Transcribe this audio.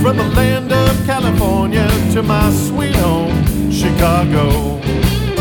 from the land of California to my sweet home, Chicago.